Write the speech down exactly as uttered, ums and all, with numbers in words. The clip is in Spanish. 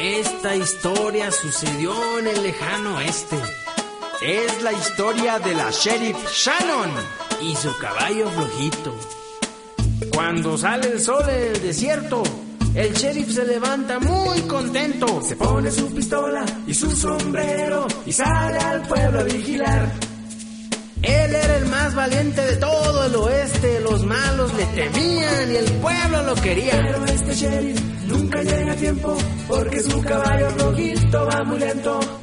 Esta historia sucedió en el lejano oeste. Es la historia de la Sheriff Shannon y su caballo flojito. Cuando sale el sol en el desierto, el sheriff se levanta muy contento. Se pone su pistola y su sombrero y sale al pueblo a vigilar. Él era el más valiente de todo el oeste. Los malos le temían y el pueblo lo quería. Pero este sheriff nunca llega a tiempo porque su caballo flojito va muy lento.